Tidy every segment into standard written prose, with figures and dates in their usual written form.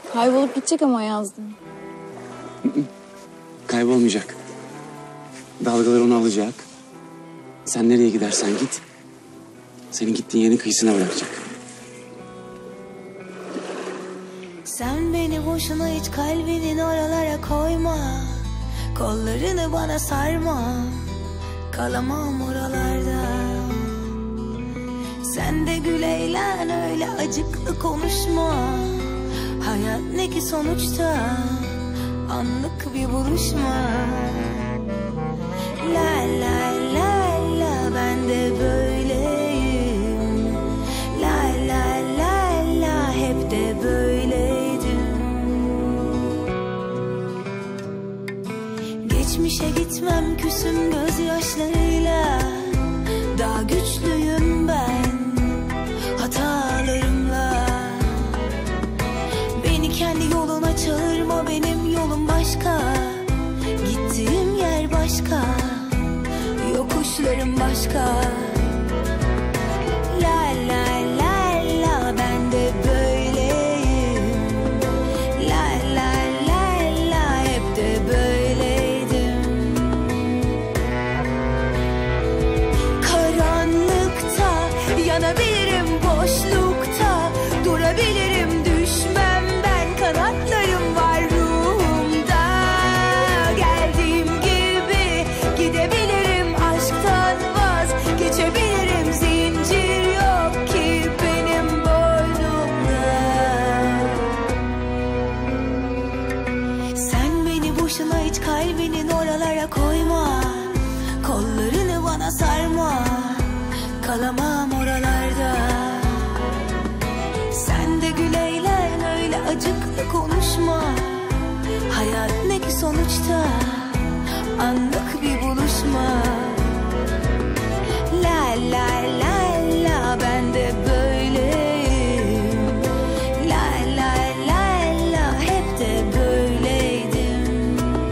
Kaybolup gidecek ama yazdım. Kaybolmayacak. Dalgalar onu alacak. Sen nereye gidersen git. Senin gittiğin yerin kıyısına bırakacak. Sen beni boşuna hiç kalbinin oralara koyma. Kollarını bana sarma. Kalamam oralarda. Sen de gül eğlen, öyle acıklı konuşma. Hayat ne ki sonuçta, anlık bir buluşma. La la la la, ben de böyleyim. La la la la, hep de böyleydim. Geçmişe gitmem, küsüm gözyaşlarıyla. Daha güçlüyüm ben hatalarımla. Beni kendi yoluna çağırma, benim yolum başka. Gittiğim yer başka, yokuşlarım başka. La la la la, ben de böyleyim. La la la la, hep de böyleydim. Karanlıkta yanabilirim, boşlukta durabilirim. Düşmem ben, kanatlarım var ruhumda. Geldiğim gibi gidebilirim, aşktan vazgeçebilirim. Zincir yok ki benim boynumda. Sen beni boşuna hiç kalbinin oralara koyma. Kollarını bana sarma. Kalamam oralarda. Sen de gül eğlen, öyle acıklı konuşma. Hayat ne ki sonuçta, anlık bir buluşma. La la la la, ben de böyleyim. La la la la, hep de böyleydim.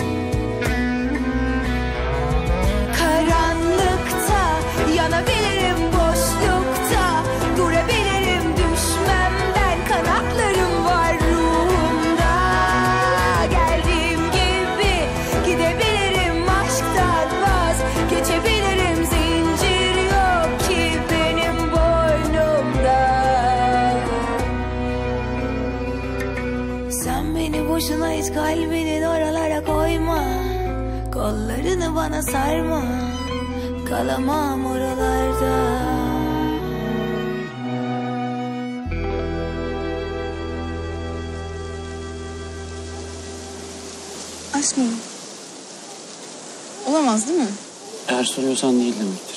Karanlıkta yanabilirim, boşlukta durabilirim. Düşmem ben, kanatlarım var ruhumda. Geldiğim gibi gidebilirim, aşktan vazgeçebilirim. Zincir yok ki benim boynumda. Sen beni boşuna hiç kalbinin oralara koyma. Kollarını bana sarma. Kalamam oralarda. Aşk mı? Olamaz değil mi? Eğer soruyorsan değil demektir.